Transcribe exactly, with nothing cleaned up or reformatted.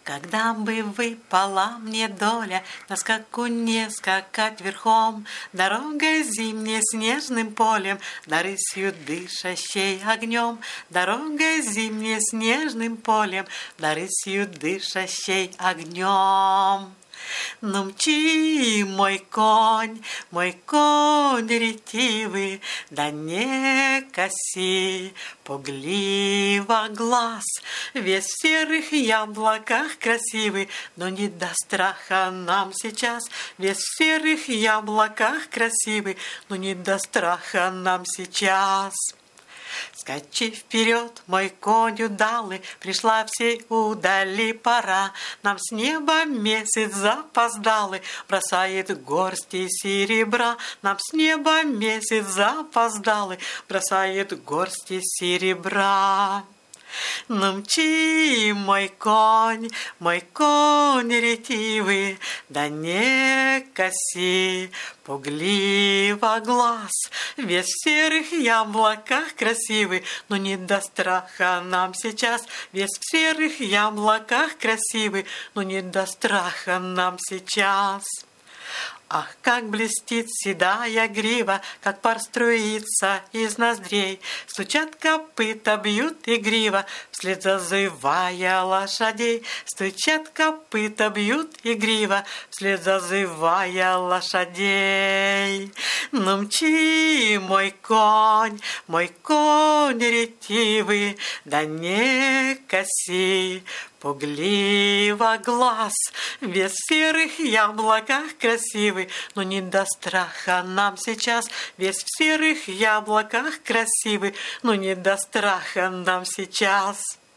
Когда бы выпала мне доля на скакуне скакать верхом, дорогой зимней снежным полем, да рысью дышащей огнем, дорогой зимней снежным полем, да рысью дышащей огнем. Ну мчи, мой конь, мой конь ретивый, да не коси пугливо глаз. Весь в серых яблоках красивый, но не до страха нам сейчас. Весь в серых яблоках красивый, но не до страха нам сейчас. Скачи вперед, мой конь удалый, пришла всей удали пора. Нам с неба месяц запоздалый бросает горсти серебра. Нам с неба месяц запоздалый бросает горсти серебра. Ну мчи, мой конь, мой конь ретивый, да не коси пугливо глаз. Весь в серых яблоках красивый, но не до страха нам сейчас. Весь в серых яблоках красивый, но не до страха нам сейчас. Ах, как блестит седая грива, как пар струится из ноздрей. Стучат копыта, бьют игриво, вслед зазывая лошадей. Стучат копыта, бьют игриво, вслед зазывая лошадей. Ну мчи, мой конь, мой конь ретивый, да не коси пугливо глаз. Весь в серых яблоках красивый, но не до страха нам сейчас. Весь в серых яблоках красивый, но не до страха нам сейчас.